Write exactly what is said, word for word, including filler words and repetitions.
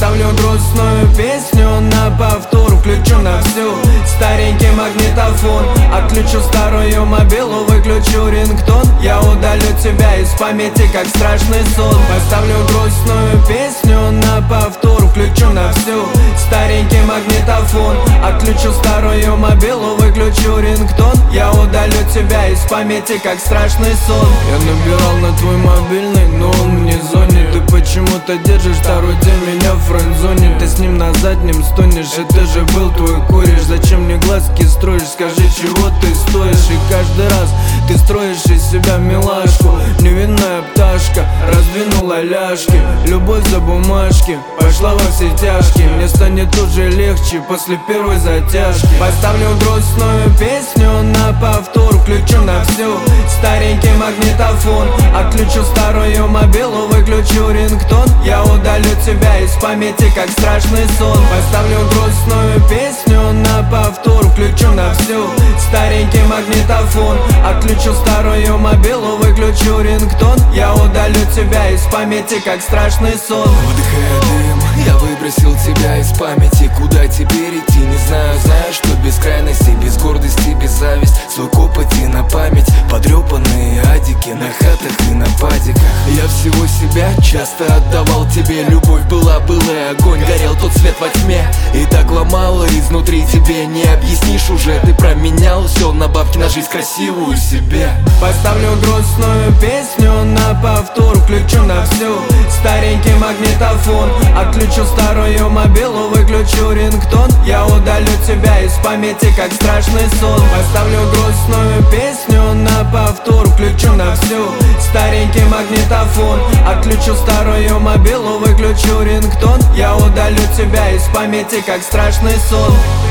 Поставлю грустную песню на повтор, включу на всю старенький магнитофон. Отключу старую мобилу, выключу рингтон. Я удалю тебя из памяти, как страшный сон. Поставлю грустную песню на повтор, включу на всю старенький магнитофон. Отключу старую мобилу, выключу рингтон. Я удалю тебя из памяти, как страшный сон. Я набирал на твой мобильный, но он мне звонит. Ты почему-то держишь второй день меня в френдзоне. Ты с ним на заднем стонешь, это же был твой кореш. Зачем мне глазки строишь, скажи, чего ты стоишь? И каждый раз ты строишь из себя милашку. Невинная пташка раздвинула ляжки. Любовь за бумажки пошла во все тяжкие. Мне станет уже легче после первой затяжки. Поставлю грустную песню на повтор, включу на всю старенький магнитофон. Отключу старую мобилу, выключу рингтон. Я удалю тебя из памяти, как страшный сон. Поставлю грустную песню на повтор, включу на всю старенький магнитофон. Отключу старую мобилу, выключу рингтон. Я удалю тебя из памяти, как страшный сон. Вдыхая дым, я выбросил тебя из памяти. Куда теперь идти, не знаю. Знаю, что без крайности, без гордости, без зависть. Свой копоти на память, подрёпанные адики на хатах и на падиках. Я всего себя часто отдавал тебе. Любовь была, былый огонь, горел тот свет во тьме. И так ломало изнутри тебе. Не объяснишь уже, ты променял все на бабки, на жизнь красивую себе. Поставлю грустную песню на повтор, включу на всю старенький магнитофон. Отключу старую мобилу, выключу рингтон. Я удалю тебя из памяти, как страшный сон. Поставлю грустную песню на повтор, включу на всю старенький магнитофон. Отключу старую мобилу, выключу рингтон. Я удалю тебя из памяти, как страшный сон.